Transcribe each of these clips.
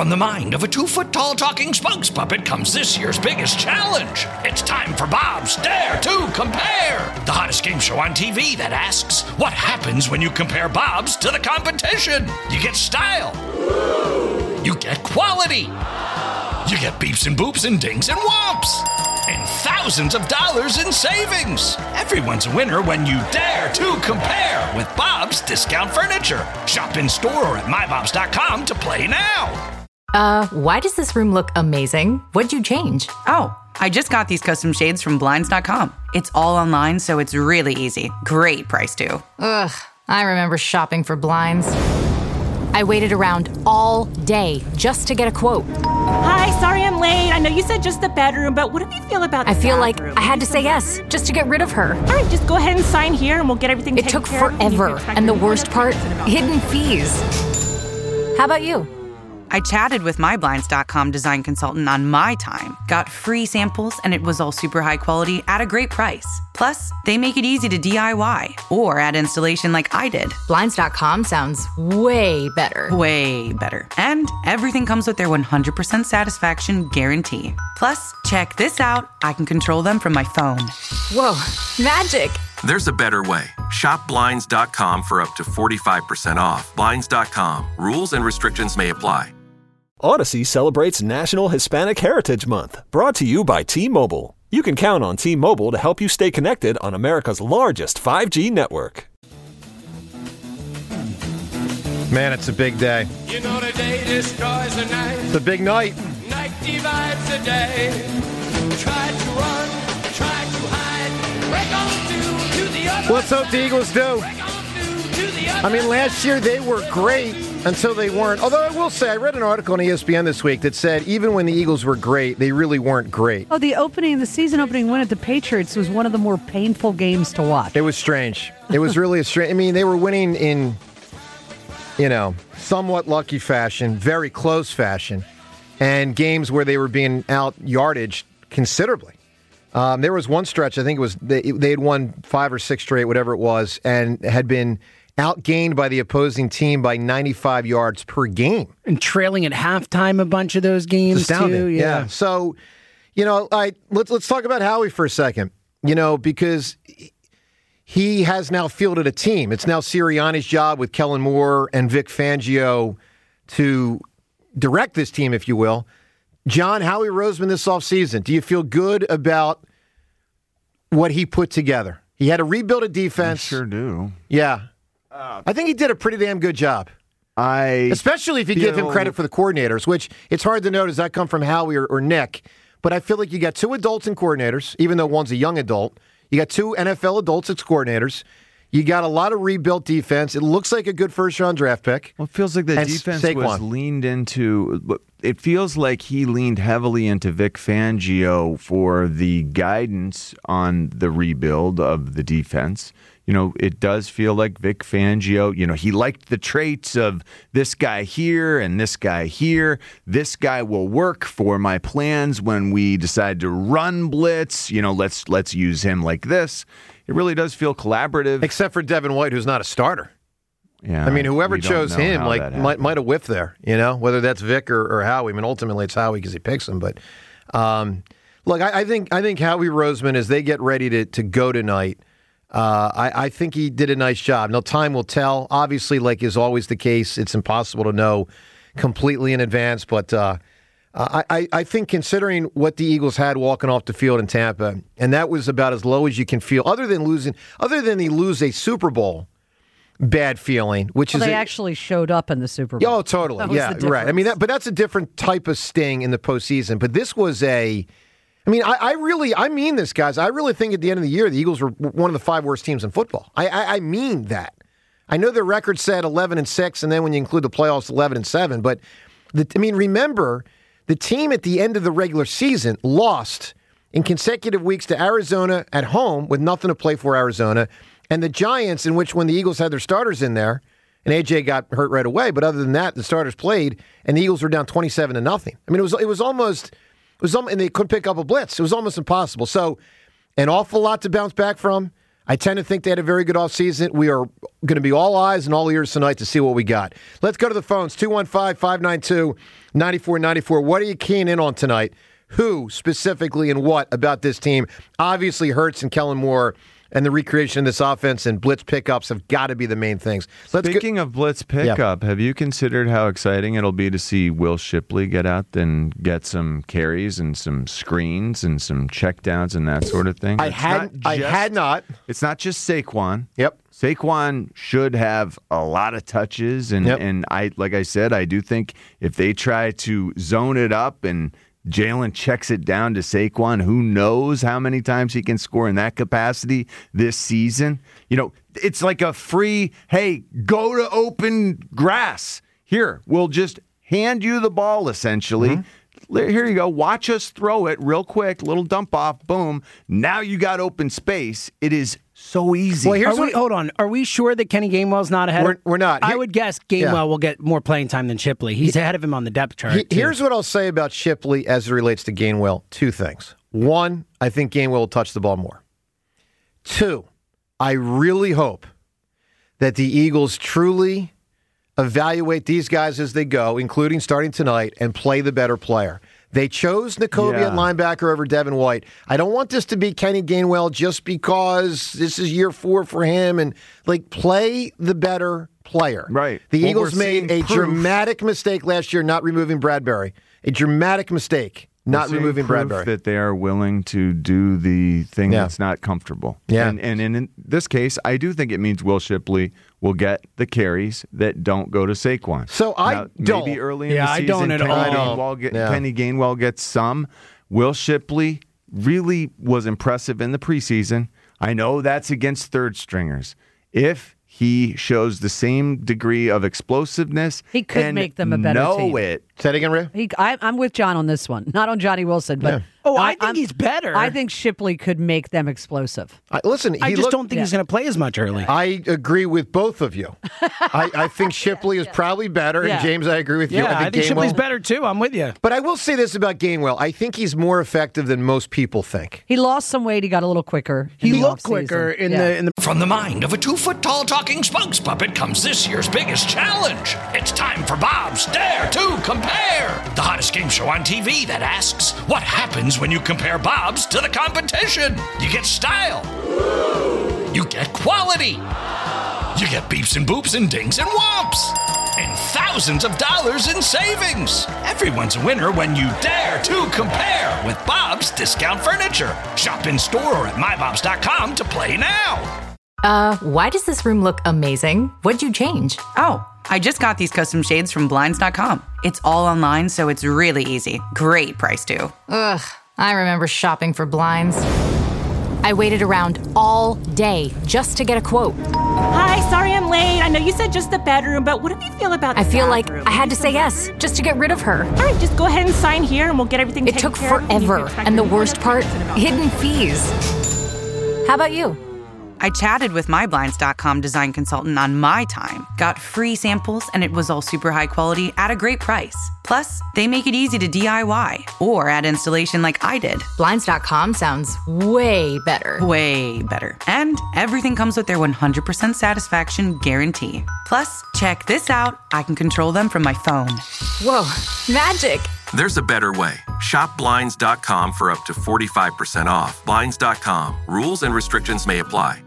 from the mind of a 2-foot-tall talking spokes puppet comes this year's biggest challenge. It's time for Bob's Dare to Compare, the hottest game show on TV that asks, what happens when you compare Bob's to the competition? You get style. You get quality. You get beeps and boops and dings and whomps. And thousands of dollars in savings. Everyone's a winner when you dare to compare with Bob's Discount Furniture. Shop in store or at mybobs.com to play now. Why does this room look amazing? What'd you change? Oh, I just got these custom shades from Blinds.com. It's all online, so it's really easy. Great price, too. Ugh, I remember shopping for blinds. I waited around all day just to get a quote. Hi, sorry I'm late. I know you said just the bedroom, but what do you feel about the I feel bathroom? like I had to say yes just to get rid of her. All right, just go ahead and sign here and we'll get everything It taken took care of. forever, and the worst part, hidden fees. How about you? I chatted with my Blinds.com design consultant on my time, got free samples, and it was all super high quality at a great price. Plus, they make it easy to DIY or add installation like I did. Blinds.com sounds way better. Way better. And everything comes with their 100% satisfaction guarantee. Plus, check this out. I can control them from my phone. Whoa, magic. There's a better way. Shop Blinds.com for up to 45% off. Blinds.com. Rules and restrictions may apply. Odyssey celebrates National Hispanic Heritage Month, brought to you by T-Mobile. You can count on T-Mobile to help you stay connected on America's largest 5G network. Man, it's a big day. You know the day destroys the night. It's a big night. Night divides the day. Try to run, try to hide. Break on to the other Let's hope the Eagles do. Break on to the other I mean, last year they were great until they weren't. Although I will say, I read an article on ESPN this week that said even when the Eagles were great, they really weren't great. Oh, the season opening win at the Patriots was one of the more painful games to watch. It was strange. It was really a strange. I mean, they were winning in, somewhat lucky fashion, very close fashion, and games where they were being out yardaged considerably. There was one stretch, I think it was they had won 5 or 6 straight, whatever it was, and had been outgained by the opposing team by 95 yards per game. And trailing at halftime a bunch of those games, too. Yeah. So, let's talk about Howie for a second, because he has now fielded a team. It's now Sirianni's job with Kellen Moore and Vic Fangio to direct this team, if you will. John, Howie Roseman this offseason, do you feel good about what he put together? He had to rebuild a defense. I sure do. Yeah. I think he did a pretty damn good job. Especially if you give him credit for the coordinators, which it's hard to know, does that come from Howie or Nick? But I feel like you got 2 adults and coordinators, even though one's a young adult. You got 2 NFL adults as coordinators. You got a lot of rebuilt defense. It looks like a good first-round draft pick. Well, it feels like the defense was leaned into. It feels like he leaned heavily into Vic Fangio for the guidance on the rebuild of the defense. It does feel like Vic Fangio, he liked the traits of this guy here and this guy here. This guy will work for my plans when we decide to run blitz. Let's use him like this. It really does feel collaborative. Except for Devin White, who's not a starter. Yeah, I mean, whoever chose him might have whiffed there, whether that's Vic or Howie. I mean, ultimately it's Howie because he picks him. But look, I think Howie Roseman, as they get ready to go tonight, I think he did a nice job. Now, time will tell. Obviously, like is always the case, it's impossible to know completely in advance. But I think considering what the Eagles had walking off the field in Tampa, and that was about as low as you can feel, other than they lose a Super Bowl, bad feeling, which is they actually showed up in the Super Bowl. Oh, totally. Yeah, right. I mean, but that's a different type of sting in the postseason. But this was I mean this, guys. I really think at the end of the year, the Eagles were one of the 5 worst teams in football. I mean that. I know their record said 11-6, and then when you include the playoffs, 11-7. But remember, the team at the end of the regular season lost in consecutive weeks to Arizona at home with nothing to play for Arizona, and the Giants, in which when the Eagles had their starters in there, and AJ got hurt right away. But other than that, the starters played, and the Eagles were down 27-0. I mean, it was almost, and they couldn't pick up a blitz. It was almost impossible. So, an awful lot to bounce back from. I tend to think they had a very good offseason. We are going to be all eyes and all ears tonight to see what we got. Let's go to the phones, 215-592-9494. What are you keying in on tonight? Who specifically and what about this team? Obviously, Hurts and Kellen Moore and the recreation of this offense and blitz pickups have got to be the main things. Speaking of blitz pickup, have you considered how exciting it'll be to see Will Shipley get out and get some carries and some screens and some checkdowns and that sort of thing? I had not. It's not just Saquon. Yep. Saquon should have a lot of touches, and I, like I said, I do think if they try to zone it up and Jalen checks it down to Saquon, who knows how many times he can score in that capacity this season. You know, it's like a free, hey, go to open grass. Here, we'll just hand you the ball, essentially. Mm-hmm. Here you go. Watch us throw it real quick, little dump off, boom. Now you got open space. It is so easy. Well, hold on. Are we sure that Kenny Gainwell's not ahead? We're not. I would guess Gainwell will get more playing time than Shipley. He's ahead of him on the depth chart. Here's what I'll say about Shipley as it relates to Gainwell. Two things. One, I think Gainwell will touch the ball more. Two, I really hope that the Eagles truly evaluate these guys as they go, including starting tonight, and play the better player. They chose Nakobe at linebacker over Devin White. I don't want this to be Kenny Gainwell just because this is year 4 for him, and play the better player. Right. The Eagles made a dramatic mistake last year not removing Bradbury. A dramatic mistake not removing Bradbury. That they are willing to do the thing that's not comfortable. Yeah. And in this case, I do think it means Will Shipley will get the carries that don't go to Saquon. So maybe early in the season, I don't at all. Kenny Gainwell gets some. Will Shipley really was impressive in the preseason. I know that's against third stringers. If he shows the same degree of explosiveness, he could make them a better team. Say it again, Rhea? I'm with John on this one. Not on Johnny Wilson, but I think he's better. I think Shipley could make them explosive. I just don't think he's going to play as much early. I agree with both of you. I think Shipley is probably better, and James, I agree with you. I think Shipley's better too. I'm with you. But I will say this about Gainwell. I think he's more effective than most people think. He lost some weight. He got a little quicker. He looked quicker in the. From the mind of a 2-foot-tall talking spokes puppet comes this year's biggest challenge. It's time for Bob's Dare to Compare, the hottest game show on TV that asks, what happens when you compare Bob's to the competition? You get style. You get quality. You get beeps and boops and dings and whomps. And thousands of dollars in savings. Everyone's a winner when you dare to compare with Bob's Discount Furniture. Shop in store or at mybobs.com to play now. Why does this room look amazing? What'd you change? Oh, I just got these custom shades from Blinds.com. It's all online, so it's really easy. Great price, too. Ugh, I remember shopping for blinds. I waited around all day just to get a quote. Hi, sorry I'm late. I know you said just the bedroom, but what do you feel about the I feel bathroom? like I had to say yes just to get rid of her. All right, just go ahead and sign here and we'll get everything It taken took care of. forever, and the worst part, hidden fees. How about you? I chatted with my Blinds.com design consultant on my time, got free samples, and it was all super high quality at a great price. Plus, they make it easy to DIY or add installation like I did. Blinds.com sounds way better. Way better. And everything comes with their 100% satisfaction guarantee. Plus, check this out. I can control them from my phone. Whoa, magic. There's a better way. Shop Blinds.com for up to 45% off. Blinds.com. Rules and restrictions may apply.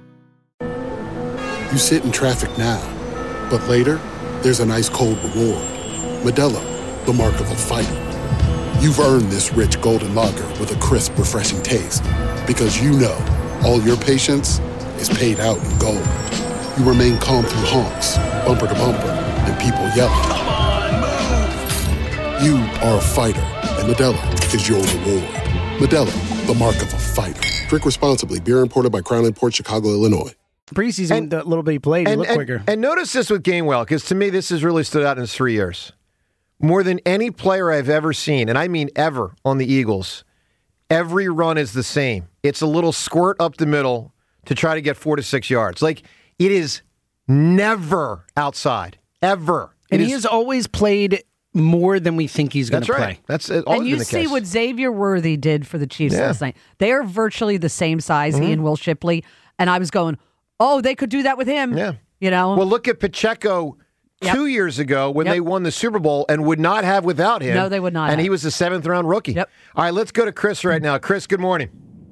You sit in traffic now, but later, there's an ice-cold reward. Modelo, the mark of a fighter. You've earned this rich golden lager with a crisp, refreshing taste. Because you know, all your patience is paid out in gold. You remain calm through honks, bumper to bumper, and people yelling. Come on, move! You are a fighter, and Modelo is your reward. Modelo, the mark of a fighter. Drink responsibly. Beer imported by Crown Imports, Chicago, Illinois. Preseason, the little bit he played, he looked quicker. And notice this with Gainwell, because to me, this has really stood out in his 3 years. More than any player I've ever seen, and I mean ever, on the Eagles, every run is the same. It's a little squirt up the middle to try to get 4 to 6 yards. It is never outside, ever. And he has always played more than we think he's going to play. That's always And you been the see case. what Xavier Worthy did for the Chiefs last night. They are virtually the same size, he and Will Shipley. And I was going, oh, they could do that with him. Yeah. You know? Well, look at Pacheco 2 years ago when they won the Super Bowl and would not have without him. No, they would not And have. he was a 7th-round rookie. Yep. All right, let's go to Chris right now. Chris, good morning.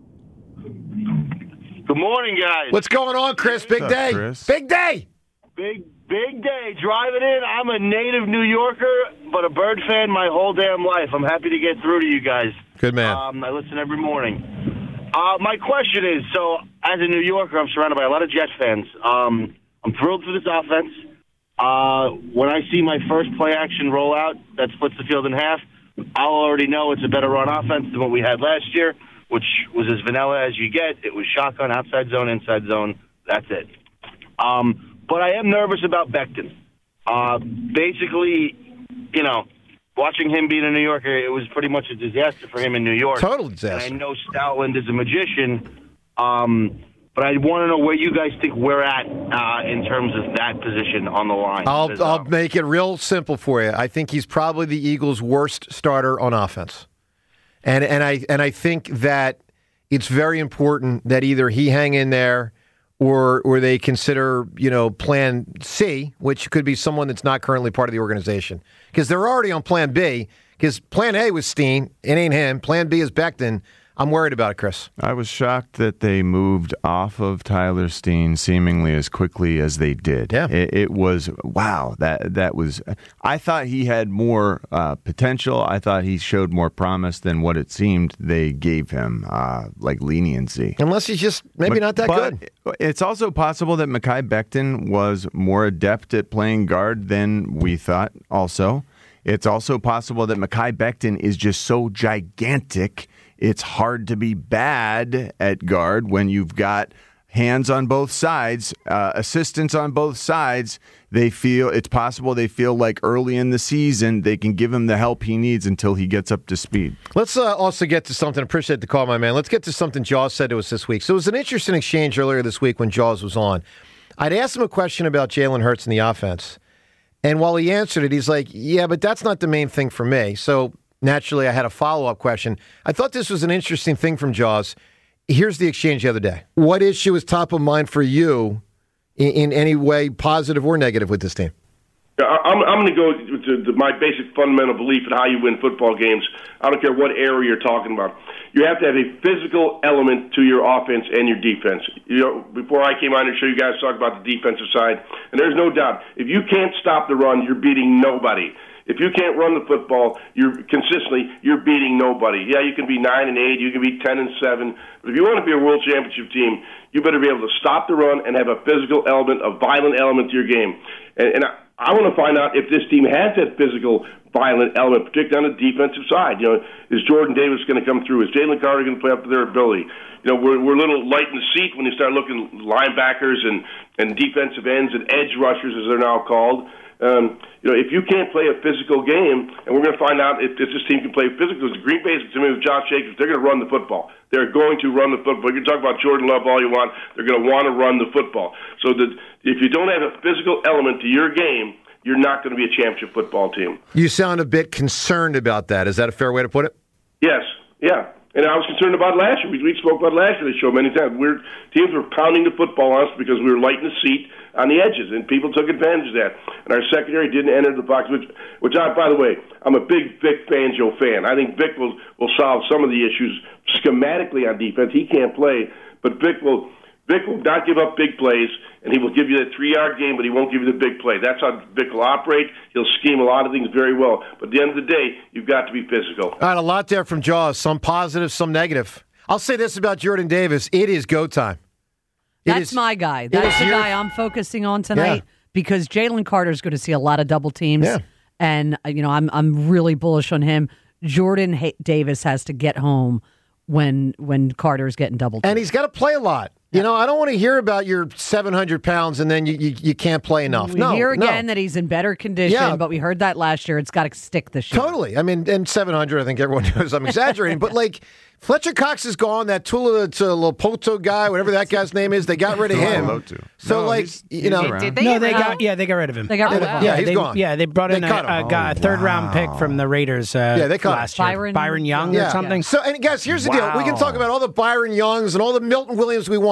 Good morning, guys. What's going on, Chris? Big What's up, day. Chris? Big day. Big day. Driving in. I'm a native New Yorker, but a Bird fan my whole damn life. I'm happy to get through to you guys. Good man. I listen every morning. My question is, so as a New Yorker, I'm surrounded by a lot of Jet fans. I'm thrilled for this offense. When I see my first play-action rollout that splits the field in half, I'll already know it's a better run offense than what we had last year, which was as vanilla as you get. It was shotgun, outside zone, inside zone. That's it. But I am nervous about Becton. Basically, you know, watching him being a New Yorker, it was pretty much a disaster for him in New York. Total disaster. And I know Stoutland is a magician, but I want to know where you guys think we're at in terms of that position on the line. I'll make it real simple for you. I think he's probably the Eagles' worst starter on offense. And I think that it's very important that either he hang in there or they consider, plan C, which could be someone that's not currently part of the organization. Because they're already on plan B, because plan A was Steen, it ain't him. Plan B is Becton. I'm worried about it, Chris. I was shocked that they moved off of Tyler Steen seemingly as quickly as they did. Yeah. It was, wow, that was, I thought he had more potential. I thought he showed more promise than what it seemed they gave him, like leniency. Unless he's just maybe not that good. It's also possible that Mekhi Becton was more adept at playing guard than we thought also. It's also possible that Mekhi Becton is just so gigantic, it's hard to be bad at guard when you've got hands on both sides, assistants on both sides. It's possible they feel like early in the season they can give him the help he needs until he gets up to speed. Let's also get to something. Appreciate the call, my man. Let's get to something Jaws said to us this week. So it was an interesting exchange earlier this week when Jaws was on. I'd asked him a question about Jalen Hurts and the offense. And while he answered it, he's like, yeah, but that's not the main thing for me. So naturally, I had a follow-up question. I thought this was an interesting thing from Jaws. Here's the exchange the other day. What issue is top of mind for you in any way, positive or negative, with this team? I'm going to go to my basic fundamental belief in how you win football games. I don't care what area you're talking about. You have to have a physical element to your offense and your defense. Before I came on to show you guys talk about the defensive side, and there's no doubt, if you can't stop the run, you're beating nobody. If you can't run the football, you're beating nobody. Yeah, you can be 9-8, you can be 10-7, but if you want to be a world championship team, you better be able to stop the run and have a physical element, a violent element to your game. And I want to find out if this team has that physical, violent element, particularly on the defensive side. Is Jordan Davis going to come through? Is Jalen Carter going to play up to their ability? We're a little light in the seat when you start looking linebackers and defensive ends and edge rushers, as they're now called. If you can't play a physical game, and we're going to find out if this team can play physical, because Green Bay, to me, with Josh Jacobs, they're going to run the football. They're going to run the football. You can talk about Jordan Love all you want. They're going to want to run the football. So that if you don't have a physical element to your game, you're not going to be a championship football team. You sound a bit concerned about that. Is that a fair way to put it? Yes. Yeah. And I was concerned about last year. We spoke about last year. They showed many times. Teams were pounding the football on us because we were light in the seat on the edges, and people took advantage of that. And our secondary didn't enter the box, which I, by the way, I'm a big Vic Fangio fan. I think Vic will solve some of the issues schematically on defense. He can't play, but Vic will not give up big plays, and he will give you that 3-yard game, but he won't give you the big play. That's how Vic will operate. He'll scheme a lot of things very well. But at the end of the day, you've got to be physical. All right, a lot there from Jaws. Some positive, some negative. I'll say this about Jordan Davis. It is go time. That's my guy. That's the guy I'm focusing on tonight because Jalen Carter's going to see a lot of double teams. Yeah. And, I'm really bullish on him. Jordan Davis has to get home when Carter's getting double teamed. And he's got to play a lot. I don't want to hear about your 700 pounds and then you can't play enough. We hear again that he's in better condition, but we heard that last year. It's got to stick this year. Totally. I mean, and 700, I think everyone knows I'm exaggerating. But, Fletcher Cox is gone. That Tula Lopoto guy, whatever that guy's name is, they got rid of him. So, did they? No, they got rid of him. They got rid of him. Yeah, he's gone. Yeah, they brought in a third-round pick from the Raiders. They cut last year. Byron Young or something. So, and guys, here's the deal. We can talk about all the Byron Youngs and all the Milton Williams we want.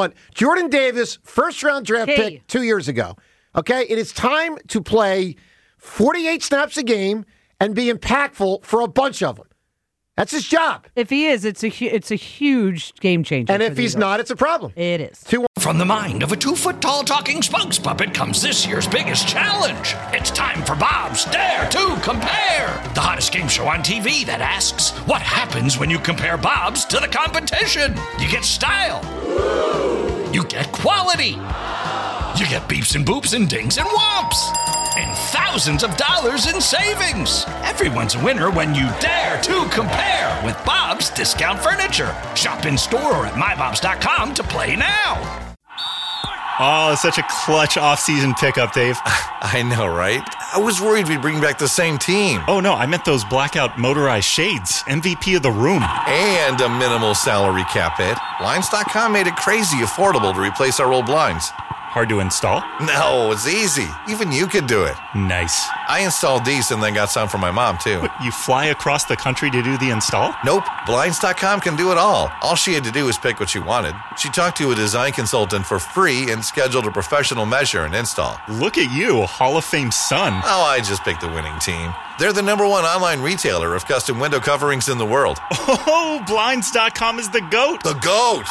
want Jordan Davis, first-round draft pick 2 years ago. Okay? It is time to play 48 snaps a game and be impactful for a bunch of them. That's his job. If he is, it's a huge game changer. And if he's not, it's a problem. It is. From the mind of a 2-foot-tall talking spokes puppet comes this year's biggest challenge. It's time for Bob's Dare to Compare, the hottest game show on TV that asks, what happens when you compare Bob's to the competition? You get style. You get quality. You get beeps and boops and dings and whomps. And thousands of dollars in savings. Everyone's a winner when you dare to compare with Bob's Discount Furniture. Shop in store or at mybobs.com to play now. Oh, such a clutch off-season pickup, Dave. I know, right? I was worried we'd bring back the same team. Oh, no, I meant those blackout motorized shades. MVP of the room. And a minimal salary cap hit. Blinds.com made it crazy affordable to replace our old blinds. Hard to install? No, it's easy. Even you could do it. Nice. I installed these and then got some for my mom, too. But you fly across the country to do the install? Nope. Blinds.com can do it all. All she had to do was pick what she wanted. She talked to a design consultant for free and scheduled a professional measure and install. Look at you, Hall of Fame son. Oh, I just picked the winning team. They're the #1 online retailer of custom window coverings in the world. Oh, Blinds.com is the GOAT. The GOAT!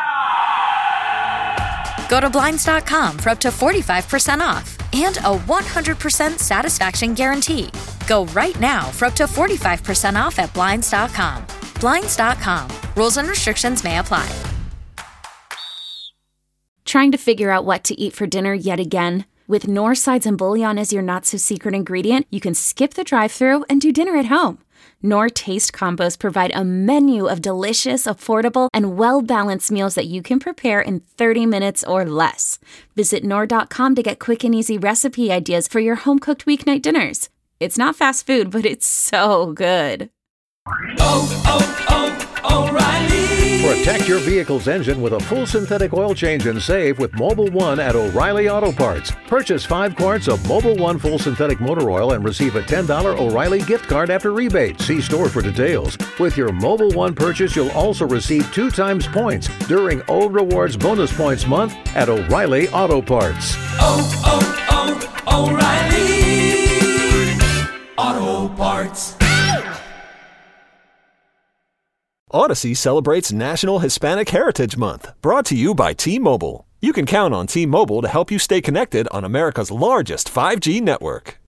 Go to Blinds.com for up to 45% off and a 100% satisfaction guarantee. Go right now for up to 45% off at Blinds.com. Blinds.com. Rules and restrictions may apply. Trying to figure out what to eat for dinner yet again? With Knorr sides and bouillon as your not-so-secret ingredient, you can skip the drive-thru and do dinner at home. Knorr Taste Combos provide a menu of delicious, affordable, and well-balanced meals that you can prepare in 30 minutes or less. Visit Knorr.com to get quick and easy recipe ideas for your home-cooked weeknight dinners. It's not fast food, but it's so good. O'Reilly. Protect your vehicle's engine with a full synthetic oil change and save with Mobil 1 at O'Reilly Auto Parts. Purchase 5 quarts of Mobil 1 full synthetic motor oil and receive a $10 O'Reilly gift card after rebate. See store for details. With your Mobil 1 purchase, you'll also receive 2 times points during O Rewards Bonus Points Month at O'Reilly Auto Parts. O'Reilly Auto Parts. Odyssey celebrates National Hispanic Heritage Month, brought to you by T-Mobile. You can count on T-Mobile to help you stay connected on America's largest 5G network.